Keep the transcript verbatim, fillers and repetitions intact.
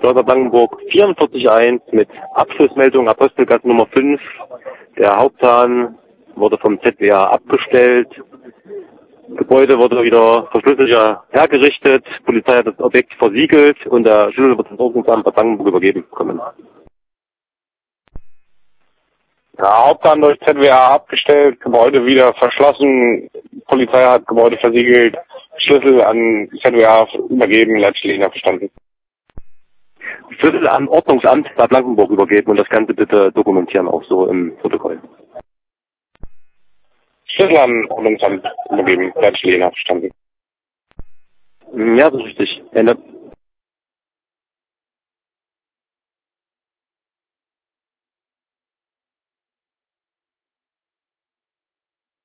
Stolper Blankenburg vierundvierzig eins mit Abschlussmeldung Apostelgasse Nummer fünf. Der Haupthahn wurde vom Z W A abgestellt. Gebäude wurde wieder verschlüsselt hergerichtet. Polizei hat das Objekt versiegelt und der Schlüssel wird ins Ordnungsamt Bad Blankenburg übergeben bekommen. Ja, Haupthahn durch Z W A abgestellt, Gebäude wieder verschlossen, Polizei hat Gebäude versiegelt, Schlüssel an Z W A übergeben, Leitstelle verstanden. Schlüssel an Ordnungsamt Bad Blankenburg übergeben und das Ganze bitte dokumentieren, auch so im Protokoll. Schlüssel an Ordnungsamt übergeben, Leitstelle verstanden. Ja, das ist richtig. Ende.